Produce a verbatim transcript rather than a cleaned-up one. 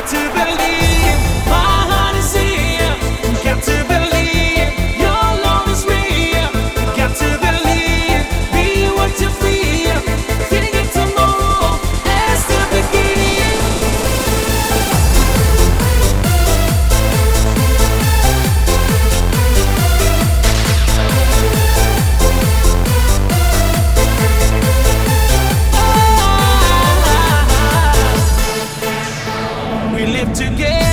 to believe my heart is here. Got to believe your love is real. Got to believe, be what you feel. Feeling it tomorrow as the beginning. We live together.